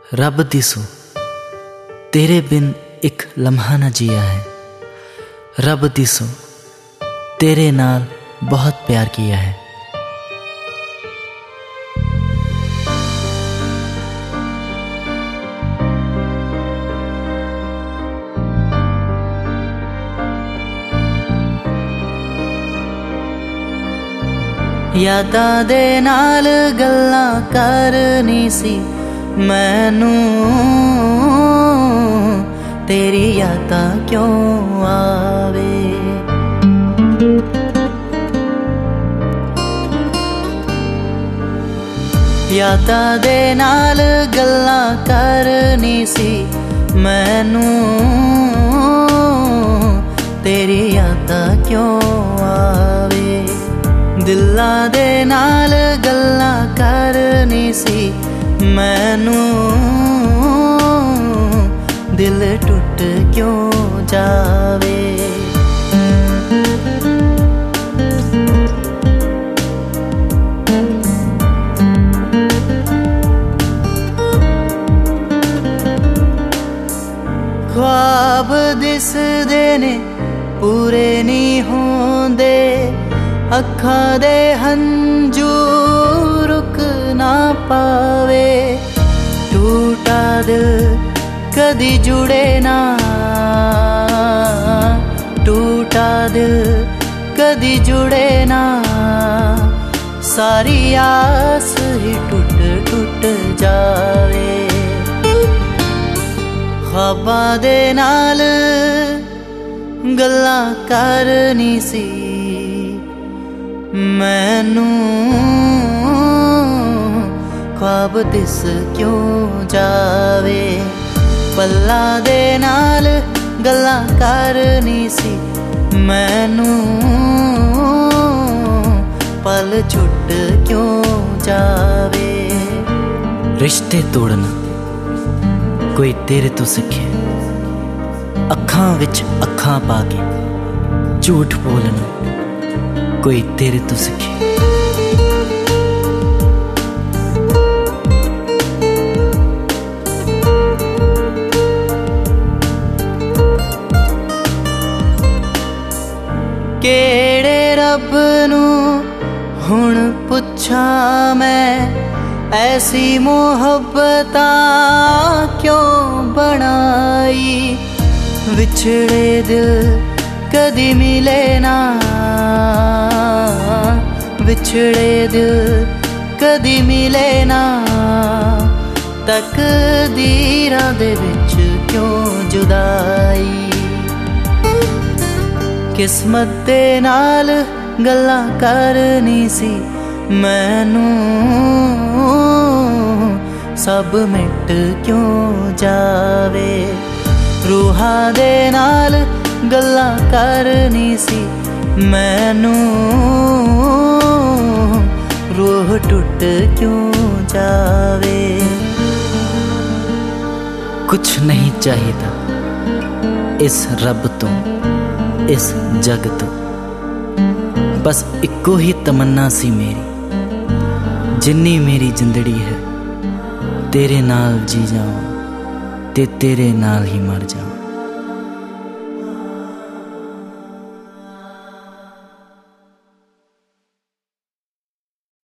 रब दिसो तेरे बिन एक लम्हा न जिया है। रब दिसो तेरे नाल बहुत प्यार किया है। यादां दे नाल गल्लां करनी सी मैनू, तेरी यादां क्यों आवे। यादां दे नाल गल्लां करनी सी मैनू, तेरी यादां क्यों आवे। दिलां दे नाल गल्लां करनी सी मैनू, दिल टुट क्यों जावे। ख्वाब दिसदे ने पूरे नहीं होंदे, अखां दे हंजू रुक ना पावे। टूटा दिल कदी जुड़े ना, टूटा दिल कदी जुड़े ना। सारी आस ही टूट टूट जावे। ख्वाबां दे नाल गल्लां करनी सी मैनू, ख्वाब दिस क्यों जावे। पल्लां दे नाल गल्लां करनी सी मैनू, पल छुट क्यों जावे। रिश्ते तोड़ना कोई तेरे तो सीखे, अखां विच अखां पाके झूठ बोलना कोई तेरे तो सीखे। केड़े रब नू हुण पुछा मैं, ऐसी मोहब्बतां क्यों बनाई। विछड़े दिल कदी मिले ना, विछड़े दिल कदी मिले ना। तकदीरां दे विच क्यों जुदाई। किस्मत दे नाल गल्लां करनी सी मैनू, सब मिट क्यों जावे। रूहां दे नाल गल्लां करनी सी मैनू, रूह टूट क्यों जावे। कुछ नहीं चाहिदा इस रब तो इस जग तो, बस इक्को ही तमन्ना सी मेरी। जिन्नी मेरी जिंदड़ी है तेरे नाल जी जावां ते तेरे नाल ही मर जावां।